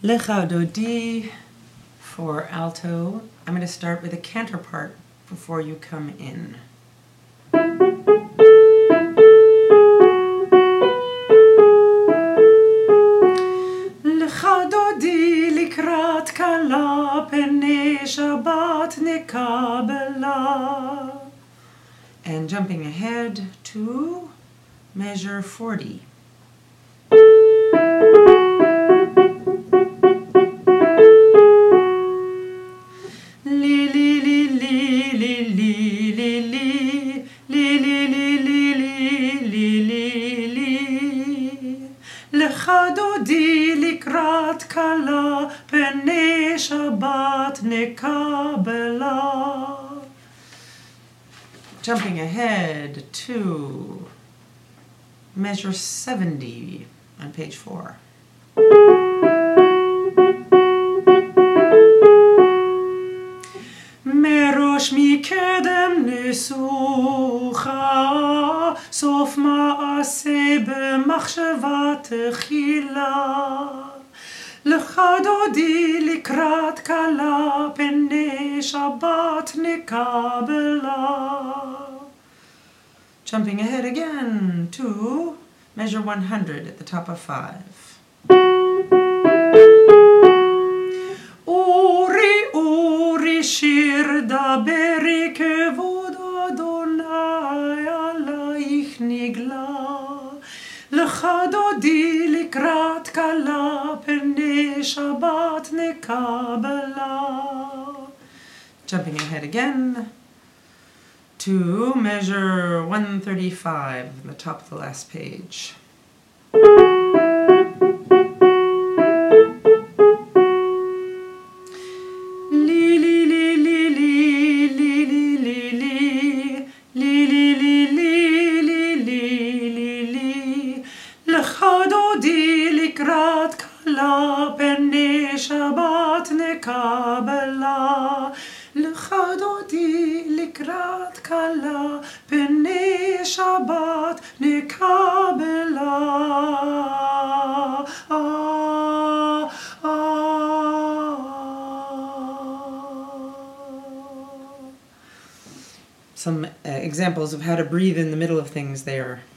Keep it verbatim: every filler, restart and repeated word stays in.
Lecha do di for alto. I'm going to start with a canter part before you come in. Lecha do di likrat kala pene Shabbat nekabela. And jumping ahead to measure forty. Lecha do di likrat kala pene Shabbat nekabela. Jumping ahead to measure seventy on page four. Merosh mikedem nesucha sof ma'aseh b'machshava techila. Lecha do di likrat kala pene Shabbat nekabela. Jumping ahead again to measure one hundred at the top of five. Uri, uri, shir daberi kevod Adonai alaich nigla. Lecha do di likrat kala pene Shabbat nekabela. Jumping ahead again to measure one thirty-five on the top of the last page. Li li li li li li li li li li li li li li. Lecha do di likrat kala pene Shabbat nekabela. Lecha do di likrat kala pene Shabbat nekabela. Ah, ah. Some uh, examples of how to breathe in the middle of things there.